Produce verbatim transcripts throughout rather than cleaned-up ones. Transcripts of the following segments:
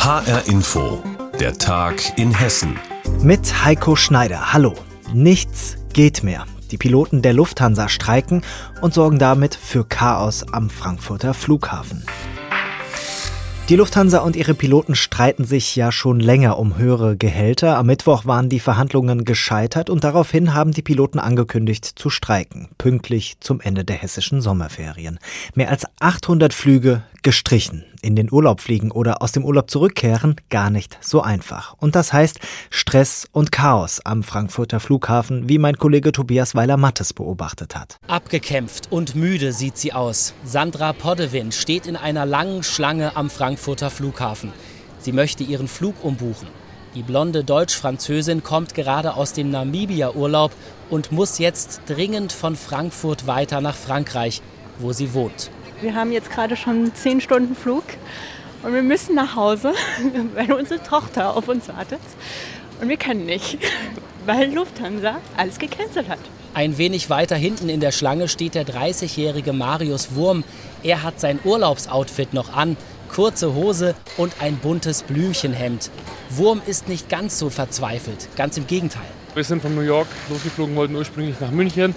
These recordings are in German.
H R Info, der Tag in Hessen. Mit Heiko Schneider. Hallo. Nichts geht mehr. Die Piloten der Lufthansa streiken und sorgen damit für Chaos am Frankfurter Flughafen. Die Lufthansa und ihre Piloten streiten sich ja schon länger um höhere Gehälter. Am Mittwoch waren die Verhandlungen gescheitert und daraufhin haben die Piloten angekündigt zu streiken, pünktlich zum Ende der hessischen Sommerferien. Mehr als achthundert Flüge gestrichen. In den Urlaub fliegen oder aus dem Urlaub zurückkehren, gar nicht so einfach. Und das heißt Stress und Chaos am Frankfurter Flughafen, wie mein Kollege Tobias Weiler-Mattes beobachtet hat. Abgekämpft und müde sieht sie aus. Sandra Poddewin steht in einer langen Schlange am Frankfurter Flughafen. Sie möchte ihren Flug umbuchen. Die blonde Deutsch-Französin kommt gerade aus dem Namibia-Urlaub und muss jetzt dringend von Frankfurt weiter nach Frankreich, wo sie wohnt. Wir haben jetzt gerade schon zehn Stunden Flug und wir müssen nach Hause, weil unsere Tochter auf uns wartet. Und wir können nicht, weil Lufthansa alles gecancelt hat. Ein wenig weiter hinten in der Schlange steht der dreißigjährige Marius Wurm. Er hat sein Urlaubsoutfit noch an, kurze Hose und ein buntes Blümchenhemd. Wurm ist nicht ganz so verzweifelt, ganz im Gegenteil. Wir sind von New York losgeflogen, wollten ursprünglich nach München.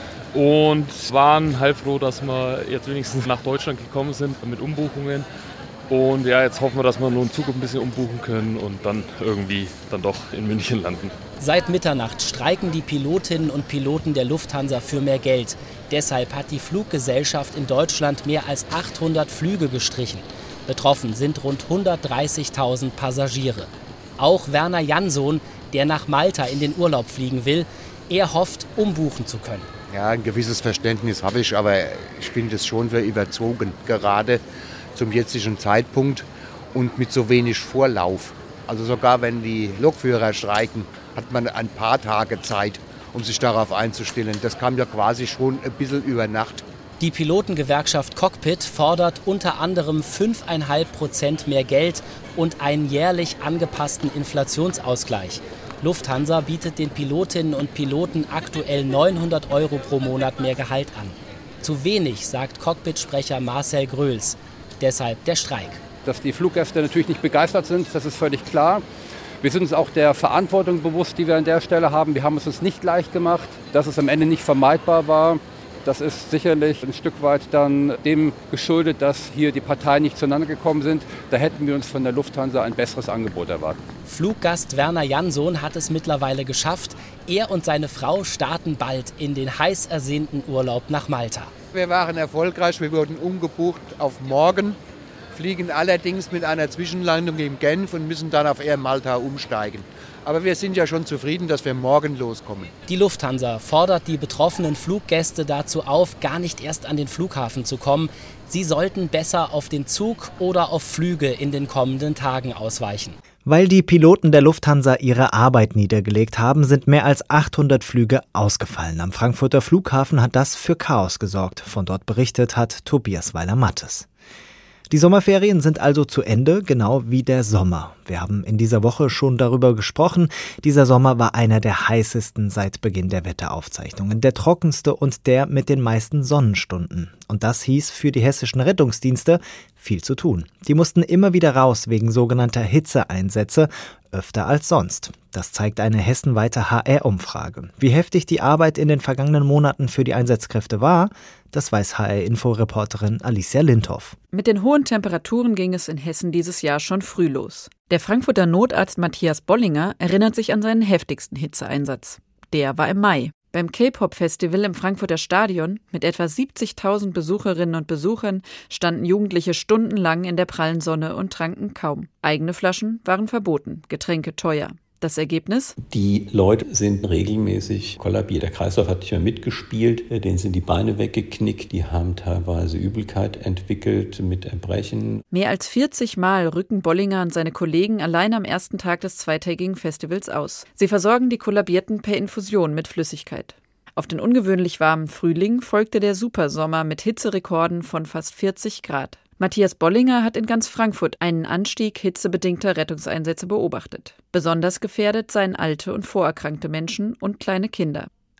Und waren heilfroh, dass wir jetzt wenigstens nach Deutschland gekommen sind mit Umbuchungen. Und ja, jetzt hoffen wir, dass wir nur einen Zug ein bisschen umbuchen können und dann irgendwie dann doch in München landen. Seit Mitternacht streiken die Pilotinnen und Piloten der Lufthansa für mehr Geld. Deshalb hat die Fluggesellschaft in Deutschland mehr als achthundert Flüge gestrichen. Betroffen sind rund hundertdreißigtausend Passagiere. Auch Werner Jansohn, der nach Malta in den Urlaub fliegen will, er hofft, umbuchen zu können. Ja, ein gewisses Verständnis habe ich, aber ich finde es schon für überzogen, gerade zum jetzigen Zeitpunkt und mit so wenig Vorlauf. Also sogar wenn die Lokführer streiken, hat man ein paar Tage Zeit, um sich darauf einzustellen. Das kam ja quasi schon ein bisschen über Nacht. Die Pilotengewerkschaft Cockpit fordert unter anderem fünf Komma fünf Prozent mehr Geld und einen jährlich angepassten Inflationsausgleich. Lufthansa bietet den Pilotinnen und Piloten aktuell neunhundert Euro pro Monat mehr Gehalt an. Zu wenig, sagt Cockpit-Sprecher Marcel Gröls. Deshalb der Streik. Dass die Fluggäste natürlich nicht begeistert sind, das ist völlig klar. Wir sind uns auch der Verantwortung bewusst, die wir an der Stelle haben. Wir haben es uns nicht leicht gemacht, dass es am Ende nicht vermeidbar war. Das ist sicherlich ein Stück weit dann dem geschuldet, dass hier die Parteien nicht zueinander gekommen sind. Da hätten wir uns von der Lufthansa ein besseres Angebot erwartet. Fluggast Werner Jansohn hat es mittlerweile geschafft. Er und seine Frau starten bald in den heiß ersehnten Urlaub nach Malta. Wir waren erfolgreich, wir wurden umgebucht auf morgen, fliegen allerdings mit einer Zwischenlandung in Genf und müssen dann auf Air Malta umsteigen. Aber wir sind ja schon zufrieden, dass wir morgen loskommen. Die Lufthansa fordert die betroffenen Fluggäste dazu auf, gar nicht erst an den Flughafen zu kommen. Sie sollten besser auf den Zug oder auf Flüge in den kommenden Tagen ausweichen. Weil die Piloten der Lufthansa ihre Arbeit niedergelegt haben, sind mehr als achthundert Flüge ausgefallen. Am Frankfurter Flughafen hat das für Chaos gesorgt. Von dort berichtet hat Tobias Weiler-Mattes. Die Sommerferien sind also zu Ende, genau wie der Sommer. Wir haben in dieser Woche schon darüber gesprochen. Dieser Sommer war einer der heißesten seit Beginn der Wetteraufzeichnungen, der trockenste und der mit den meisten Sonnenstunden. Und das hieß für die hessischen Rettungsdienste viel zu tun. Die mussten immer wieder raus wegen sogenannter Hitzeeinsätze, öfter als sonst. Das zeigt eine hessenweite H R-Umfrage. Wie heftig die Arbeit in den vergangenen Monaten für die Einsatzkräfte war, das weiß H R-Info-Reporterin Alicia Lindhoff. Mit den hohen Temperaturen ging es in Hessen dieses Jahr schon früh los. Der Frankfurter Notarzt Matthias Bollinger erinnert sich an seinen heftigsten Hitzeeinsatz. Der war im Mai. Beim K-Pop-Festival im Frankfurter Stadion mit etwa siebzigtausend Besucherinnen und Besuchern standen Jugendliche stundenlang in der prallen Sonne und tranken kaum. Eigene Flaschen waren verboten, Getränke teuer. Das Ergebnis? Die Leute sind regelmäßig kollabiert. Der Kreislauf hat nicht mehr mitgespielt, denen sind die Beine weggeknickt, die haben teilweise Übelkeit entwickelt mit Erbrechen. Mehr als vierzig Mal rücken Bollinger und seine Kollegen allein am ersten Tag des zweitägigen Festivals aus. Sie versorgen die Kollabierten per Infusion mit Flüssigkeit. Auf den ungewöhnlich warmen Frühling folgte der Supersommer mit Hitzerekorden von fast vierzig Grad. Matthias Bollinger hat in ganz Frankfurt einen Anstieg hitzebedingter Rettungseinsätze beobachtet. Besonders gefährdet seien alte und vorerkrankte Menschen und kleine Kinder.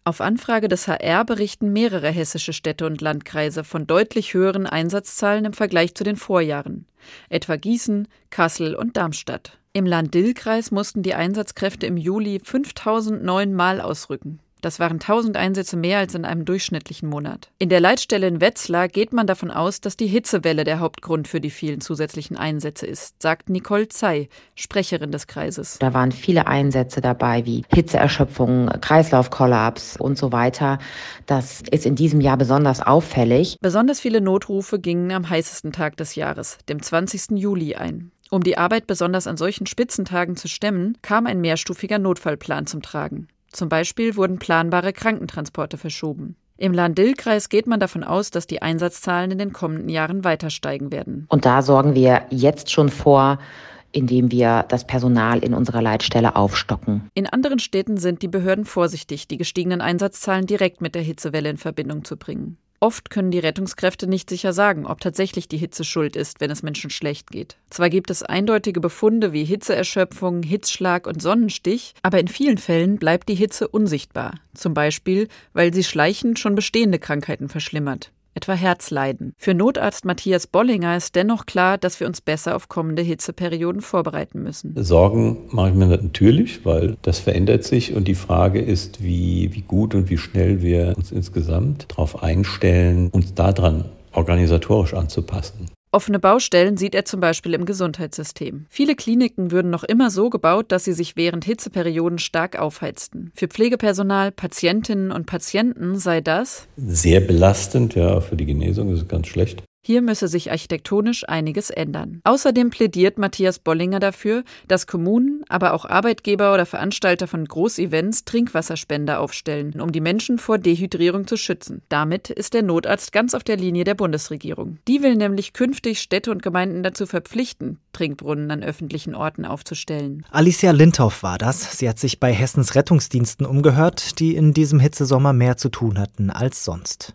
Auf Anfrage des H R berichten mehrere hessische Städte und Landkreise von deutlich höheren Einsatzzahlen im Vergleich zu den Vorjahren. Etwa Gießen, Kassel und Darmstadt. Im Lahn-Dill-Kreis mussten die Einsatzkräfte im Juli fünftausendneun Mal ausrücken. Das waren tausend Einsätze mehr als in einem durchschnittlichen Monat. In der Leitstelle in Wetzlar geht man davon aus, dass die Hitzewelle der Hauptgrund für die vielen zusätzlichen Einsätze ist, sagt Nicole Zey, Sprecherin des Kreises. Da waren viele Einsätze dabei, wie Hitzeerschöpfung, Kreislaufkollaps und so weiter. Das ist in diesem Jahr besonders auffällig. Besonders viele Notrufe gingen am heißesten Tag des Jahres, dem zwanzigsten Juli, ein. Um die Arbeit besonders an solchen Spitzentagen zu stemmen, kam ein mehrstufiger Notfallplan zum Tragen. Zum Beispiel wurden planbare Krankentransporte verschoben. Im Lahn-Dill-Kreis geht man davon aus, dass die Einsatzzahlen in den kommenden Jahren weiter steigen werden. Und da sorgen wir jetzt schon vor, indem wir das Personal in unserer Leitstelle aufstocken. In anderen Städten sind die Behörden vorsichtig, die gestiegenen Einsatzzahlen direkt mit der Hitzewelle in Verbindung zu bringen. Oft können die Rettungskräfte nicht sicher sagen, ob tatsächlich die Hitze schuld ist, wenn es Menschen schlecht geht. Zwar gibt es eindeutige Befunde wie Hitzeerschöpfung, Hitzschlag und Sonnenstich, aber in vielen Fällen bleibt die Hitze unsichtbar. Zum Beispiel, weil sie schleichend schon bestehende Krankheiten verschlimmert. Etwa Herzleiden. Für Notarzt Matthias Bollinger ist dennoch klar, dass wir uns besser auf kommende Hitzeperioden vorbereiten müssen. Sorgen mache ich mir natürlich, weil das verändert sich und die Frage ist, wie, wie gut und wie schnell wir uns insgesamt darauf einstellen, uns daran organisatorisch anzupassen. Offene Baustellen sieht er zum Beispiel im Gesundheitssystem. Viele Kliniken würden noch immer so gebaut, dass sie sich während Hitzeperioden stark aufheizten. Für Pflegepersonal, Patientinnen und Patienten sei das sehr belastend, ja, für die Genesung ist es ganz schlecht. Hier müsse sich architektonisch einiges ändern. Außerdem plädiert Matthias Bollinger dafür, dass Kommunen, aber auch Arbeitgeber oder Veranstalter von Großevents Trinkwasserspender aufstellen, um die Menschen vor Dehydrierung zu schützen. Damit ist der Notarzt ganz auf der Linie der Bundesregierung. Die will nämlich künftig Städte und Gemeinden dazu verpflichten, Trinkbrunnen an öffentlichen Orten aufzustellen. Alicia Lindhoff war das. Sie hat sich bei Hessens Rettungsdiensten umgehört, die in diesem Hitzesommer mehr zu tun hatten als sonst.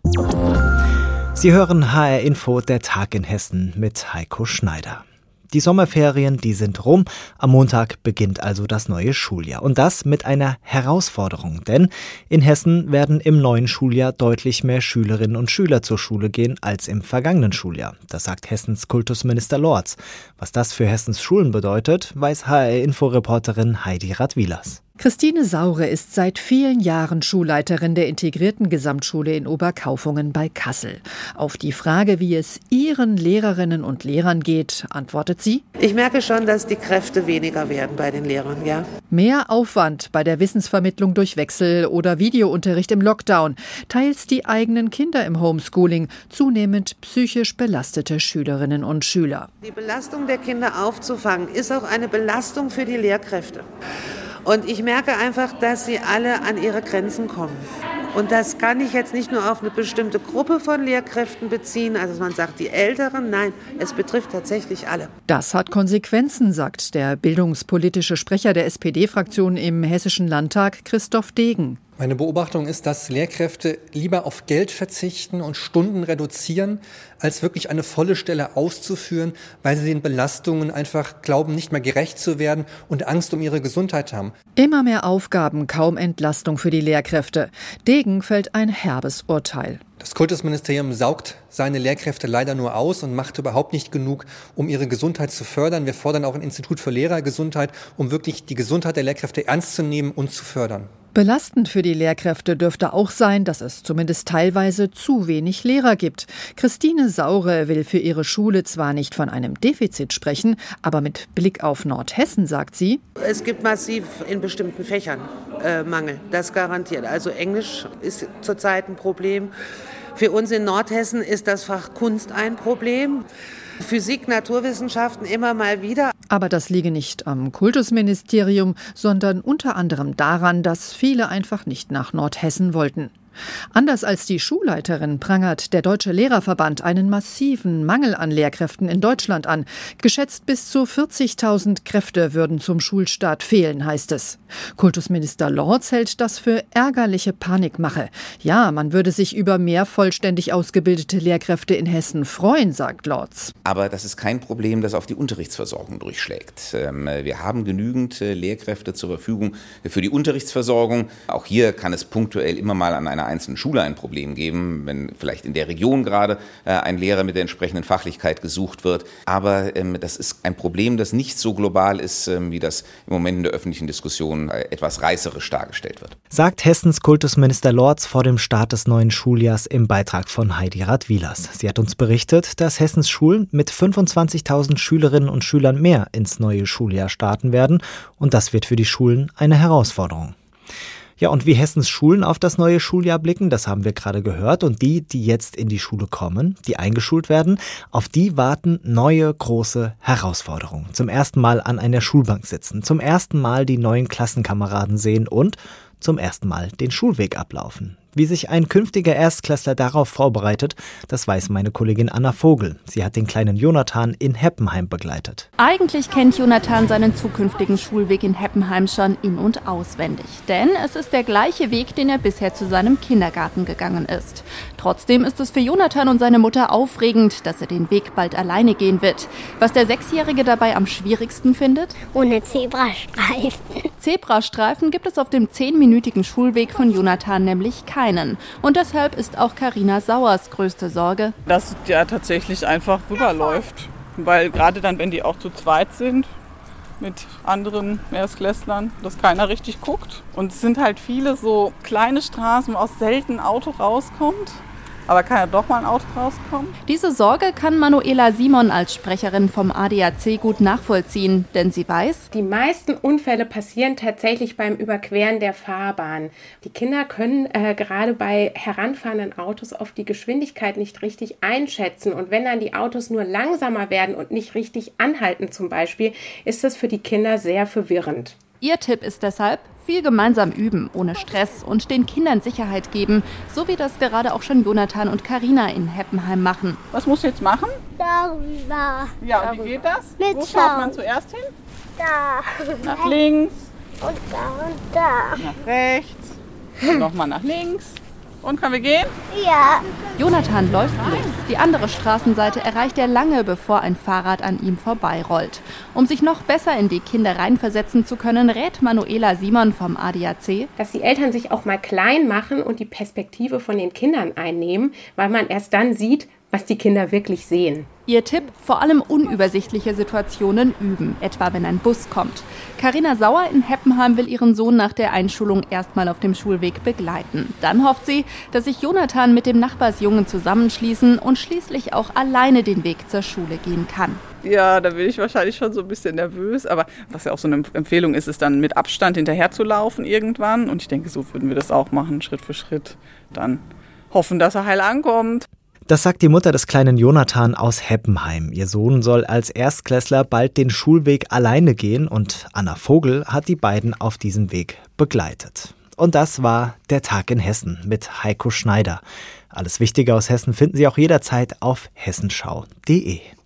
Sie hören H R Info, der Tag in Hessen mit Heiko Schneider. Die Sommerferien, die sind rum. Am Montag beginnt also das neue Schuljahr. Und das mit einer Herausforderung. Denn in Hessen werden im neuen Schuljahr deutlich mehr Schülerinnen und Schüler zur Schule gehen als im vergangenen Schuljahr. Das sagt Hessens Kultusminister Lorz. Was das für Hessens Schulen bedeutet, weiß H R-Info-Reporterin Heidi Radwilas. Christine Saure ist seit vielen Jahren Schulleiterin der integrierten Gesamtschule in Oberkaufungen bei Kassel. Auf die Frage, wie es ihren Lehrerinnen und Lehrern geht, antwortet sie: Ich merke schon, dass die Kräfte weniger werden bei den Lehrern, ja. Mehr Aufwand bei der Wissensvermittlung durch Wechsel oder Videounterricht im Lockdown, teils die eigenen Kinder im Homeschooling, zunehmend psychisch belastete Schülerinnen und Schüler. Die Belastung der Kinder aufzufangen, ist auch eine Belastung für die Lehrkräfte. Und ich merke einfach, dass sie alle an ihre Grenzen kommen. Und das kann ich jetzt nicht nur auf eine bestimmte Gruppe von Lehrkräften beziehen, also man sagt die Älteren, nein, es betrifft tatsächlich alle. Das hat Konsequenzen, sagt der bildungspolitische Sprecher der S P D-Fraktion im Hessischen Landtag, Christoph Degen. Meine Beobachtung ist, dass Lehrkräfte lieber auf Geld verzichten und Stunden reduzieren, als wirklich eine volle Stelle auszuführen, weil sie den Belastungen einfach glauben, nicht mehr gerecht zu werden und Angst um ihre Gesundheit haben. Immer mehr Aufgaben, kaum Entlastung für die Lehrkräfte. Degen fällt ein herbes Urteil. Das Kultusministerium saugt seine Lehrkräfte leider nur aus und macht überhaupt nicht genug, um ihre Gesundheit zu fördern. Wir fordern auch ein Institut für Lehrergesundheit, um wirklich die Gesundheit der Lehrkräfte ernst zu nehmen und zu fördern. Belastend für die Lehrkräfte dürfte auch sein, dass es zumindest teilweise zu wenig Lehrer gibt. Christine Saure will für ihre Schule zwar nicht von einem Defizit sprechen, aber mit Blick auf Nordhessen sagt sie: Es gibt massiv in bestimmten Fächern äh, Mangel, das garantiert. Also Englisch ist zurzeit ein Problem. Für uns in Nordhessen ist das Fach Kunst ein Problem. Physik, Naturwissenschaften immer mal wieder. Aber das liege nicht am Kultusministerium, sondern unter anderem daran, dass viele einfach nicht nach Nordhessen wollten. Anders als die Schulleiterin prangert der Deutsche Lehrerverband einen massiven Mangel an Lehrkräften in Deutschland an. Geschätzt bis zu vierzigtausend Kräfte würden zum Schulstart fehlen, heißt es. Kultusminister Lorz hält das für ärgerliche Panikmache. Ja, man würde sich über mehr vollständig ausgebildete Lehrkräfte in Hessen freuen, sagt Lorz. Aber das ist kein Problem, das auf die Unterrichtsversorgung durchschlägt. Wir haben genügend Lehrkräfte zur Verfügung für die Unterrichtsversorgung. Auch hier kann es punktuell immer mal an einer einzelnen Schule ein Problem geben, wenn vielleicht in der Region gerade ein Lehrer mit der entsprechenden Fachlichkeit gesucht wird. Aber das ist ein Problem, das nicht so global ist, wie das im Moment in der öffentlichen Diskussion etwas reißerisch dargestellt wird. Sagt Hessens Kultusminister Lorz vor dem Start des neuen Schuljahrs im Beitrag von Heidi Rath-Wielers. Sie hat uns berichtet, dass Hessens Schulen mit fünfundzwanzigtausend Schülerinnen und Schülern mehr ins neue Schuljahr starten werden. Und das wird für die Schulen eine Herausforderung. Ja, und wie Hessens Schulen auf das neue Schuljahr blicken, das haben wir gerade gehört. Und die, die jetzt in die Schule kommen, die eingeschult werden, auf die warten neue große Herausforderungen. Zum ersten Mal an einer Schulbank sitzen, zum ersten Mal die neuen Klassenkameraden sehen und zum ersten Mal den Schulweg ablaufen. Wie sich ein künftiger Erstklässler darauf vorbereitet, das weiß meine Kollegin Anna Vogel. Sie hat den kleinen Jonathan in Heppenheim begleitet. Eigentlich kennt Jonathan seinen zukünftigen Schulweg in Heppenheim schon in- und auswendig. Denn es ist der gleiche Weg, den er bisher zu seinem Kindergarten gegangen ist. Trotzdem ist es für Jonathan und seine Mutter aufregend, dass er den Weg bald alleine gehen wird. Was der Sechsjährige dabei am schwierigsten findet? Ohne Zebrastreifen. Zebrastreifen gibt es auf dem zehnminütigen Schulweg von Jonathan nämlich keinen. Und deshalb ist auch Carina Sauers größte Sorge, dass der tatsächlich einfach rüberläuft. Weil gerade dann, wenn die auch zu zweit sind, mit anderen Erstklässlern, dass keiner richtig guckt. Und es sind halt viele so kleine Straßen, wo auch selten ein Auto rauskommt. Aber kann ja doch mal ein Auto rauskommen? Diese Sorge kann Manuela Simon als Sprecherin vom A D A C gut nachvollziehen, denn sie weiß, die meisten Unfälle passieren tatsächlich beim Überqueren der Fahrbahn. Die Kinder können äh, gerade bei heranfahrenden Autos oft die Geschwindigkeit nicht richtig einschätzen. Und wenn dann die Autos nur langsamer werden und nicht richtig anhalten zum Beispiel, ist das für die Kinder sehr verwirrend. Ihr Tipp ist deshalb, viel gemeinsam üben, ohne Stress und den Kindern Sicherheit geben, so wie das gerade auch schon Jonathan und Carina in Heppenheim machen. Was musst du jetzt machen? Darüber. Ja, und wie geht das? Mit Wo schaut man zuerst hin? Da. Nach links. Und da und da. Nach rechts. Und nochmal nach links. Und können wir gehen? Ja. Jonathan läuft los. Die andere Straßenseite erreicht er lange, bevor ein Fahrrad an ihm vorbeirollt. Um sich noch besser in die Kinder reinversetzen zu können, rät Manuela Simon vom A D A C, dass die Eltern sich auch mal klein machen und die Perspektive von den Kindern einnehmen, weil man erst dann sieht, was die Kinder wirklich sehen. Ihr Tipp, vor allem unübersichtliche Situationen üben, etwa wenn ein Bus kommt. Carina Sauer in Heppenheim will ihren Sohn nach der Einschulung erstmal auf dem Schulweg begleiten. Dann hofft sie, dass sich Jonathan mit dem Nachbarsjungen zusammenschließen und schließlich auch alleine den Weg zur Schule gehen kann. Ja, da bin ich wahrscheinlich schon so ein bisschen nervös, aber was ja auch so eine Empfehlung ist, ist dann mit Abstand hinterher zu laufen irgendwann. Und ich denke, so würden wir das auch machen, Schritt für Schritt. Dann hoffen, dass er heil ankommt. Das sagt die Mutter des kleinen Jonathan aus Heppenheim. Ihr Sohn soll als Erstklässler bald den Schulweg alleine gehen und Anna Vogel hat die beiden auf diesem Weg begleitet. Und das war der Tag in Hessen mit Heiko Schneider. Alles Wichtige aus Hessen finden Sie auch jederzeit auf hessenschau punkt de.